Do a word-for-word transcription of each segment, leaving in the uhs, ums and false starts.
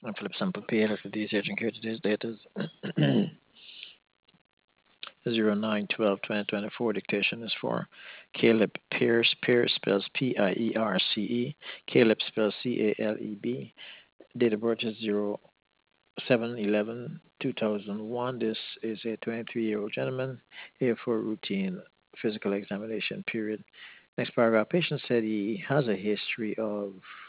And Philip Sample P, electric D C agent here. Today's date is zero nine twelve twenty twenty-four. Dictation is for Caleb Pierce. Pierce spells P I E R C E. Caleb spells C A L E B. Date of birth is zero seven eleven two thousand one. This is a twenty-three year old gentleman here for routine physical examination period. Next paragraph. Patient said he has a history of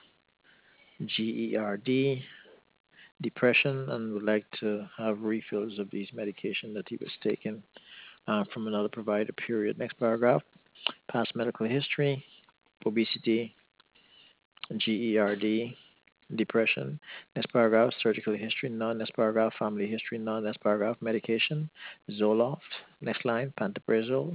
GERD, depression, and would like to have refills of these medication that he was taking uh, from another provider period. Next paragraph. Past medical history, obesity, GERD, depression. Next paragraph, surgical history, none. Next paragraph, family history, none. Next paragraph, medication, Zoloft. Next line, pantoprazole.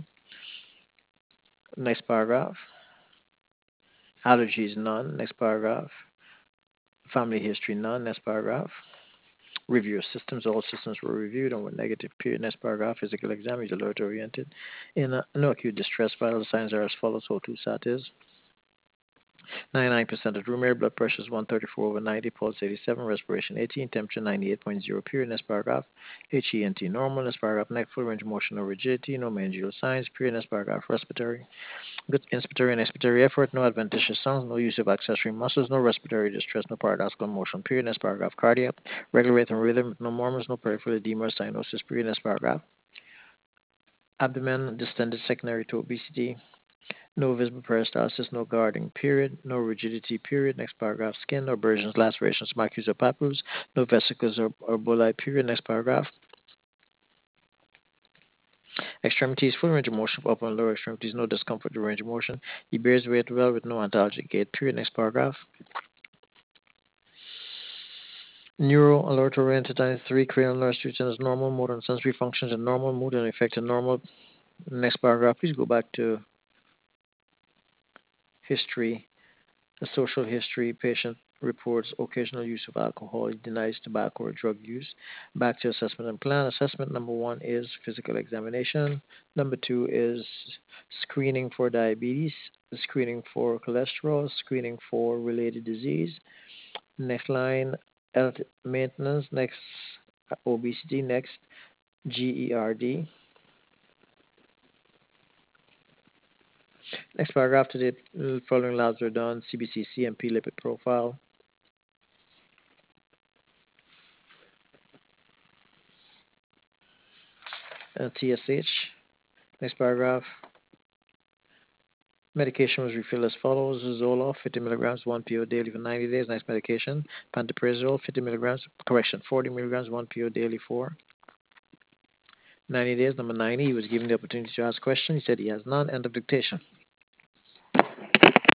Next paragraph, allergies, none. Next paragraph, family history, none. Next paragraph, review of systems. All systems were reviewed and were negative. Period. Next paragraph, physical exam is alert oriented. In uh, no acute distress, vital signs are as follows. O two sat is ninety-nine percent of room air, blood pressure is one thirty-four over ninety, pulse eighty-seven, respiration eighteen, temperature ninety-eight point zero. Period. Next paragraph, H E N T normal. Next paragraph, neck full range of motion or rigidity, no meningeal signs. Period. Next paragraph, respiratory. Good inspiratory and expiratory effort, no adventitious sounds, no use of accessory muscles, no respiratory distress, no paradoxical motion. Period. Next paragraph, cardiac. Regular rhythm, rhythm, no murmurs, no peripheral edema or cyanosis. Period. Next paragraph, abdomen distended secondary to obesity. No visible peristalsis, no guarding, period. No rigidity, period. Next paragraph, skin, no abrasions, lacerations, macules, or papules. No vesicles or, or bullae, period. Next paragraph. Extremities, full range of motion for upper and lower extremities, no discomfort or range of motion. He bears weight well with no antalgic gait, period. Next paragraph. Neuro alert oriented ninety-three, cranial nerve stimulation is normal, motor and sensory functions are normal, mood and affect are normal. Next paragraph, please go back to history. The social history, patient reports occasional use of alcohol, he denies tobacco or drug use. Back to assessment and plan. Assessment number one is physical examination. Number two is screening for diabetes, screening for cholesterol, screening for related disease. Next line, health maintenance. Next, obesity. Next, GERD. Next paragraph, today, following labs are done: C B C, C M P, lipid profile, uh, T S H. Next paragraph, medication was refilled as follows: Zoloft, fifty milligrams, one P O daily for ninety days. Next medication, pantoprazole, fifty milligrams, correction, forty milligrams, one P O daily for ninety days. Number ninety, he was given the opportunity to ask questions. He said he has none. End of dictation.